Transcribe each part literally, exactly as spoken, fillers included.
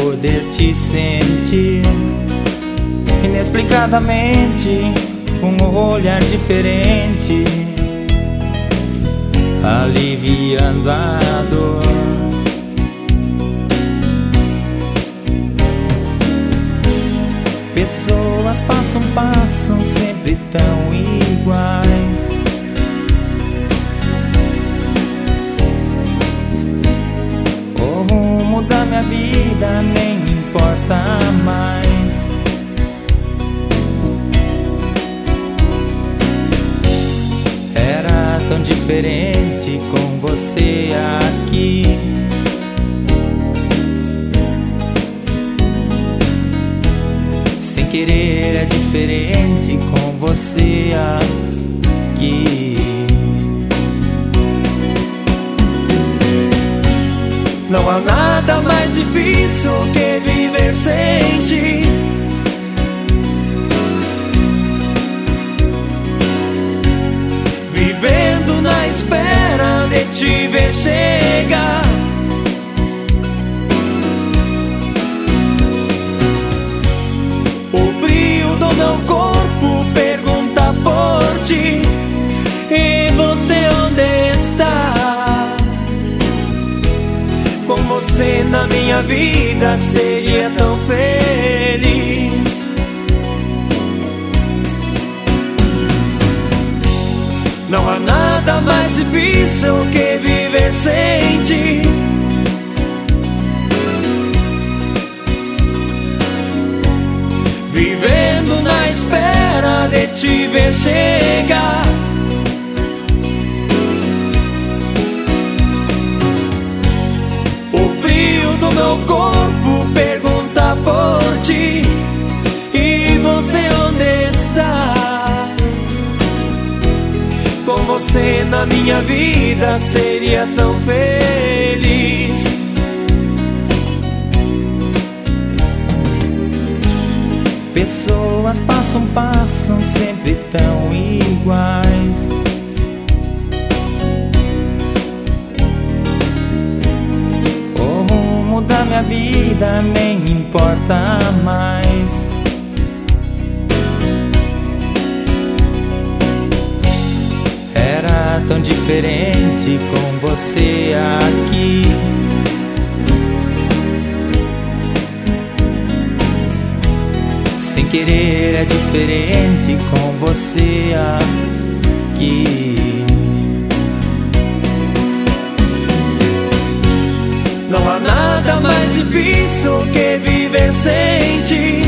poder te sentir inexplicadamente, com um olhar diferente, aliviando a dor. Pessoas passam, passam, sempre tão iguais. O rumo da minha vida nem importa mais. Era tão diferente com você aqui. Sem querer é diferente com você aqui. Não há nada mais difícil que viver sem ti. Vivendo na espera de te ver chegar. O brilho do meu corpo pergunta por ti. E você onde está? Com você na minha vida seria tão feliz. Não há nada mais difícil que viver sem ti. Vivendo na espera de te ver chegar. O frio do meu corpo pergunta por ti. E você onde está? Com você na minha vida seria tão feliz. Pessoas passam, passam, sempre tão iguais. O rumo da minha vida nem importa mais. Era tão diferente com você aqui. Sem querer é diferente com você aqui. Não há nada mais difícil que viver sem ti.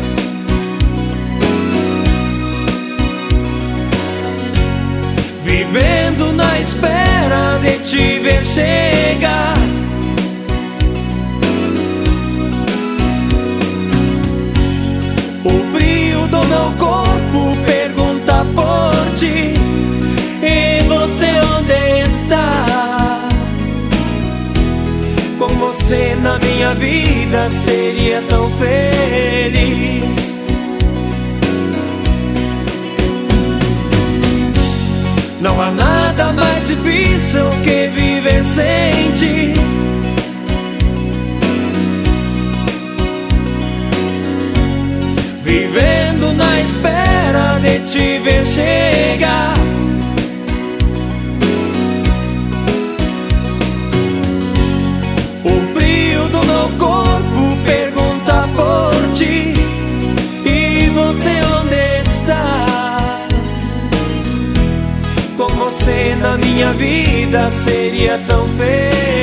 Vivendo na espera de te ver chegar. O brilho do meu corpo pergunta por ti. E você onde está? Com você na minha vida seria tão feliz. Não há nada mais difícil que viver sem ti. Vivendo na espera de te ver chegar. O frio do meu corpo pergunta por ti. E você onde está? Com você na minha vida seria tão feliz.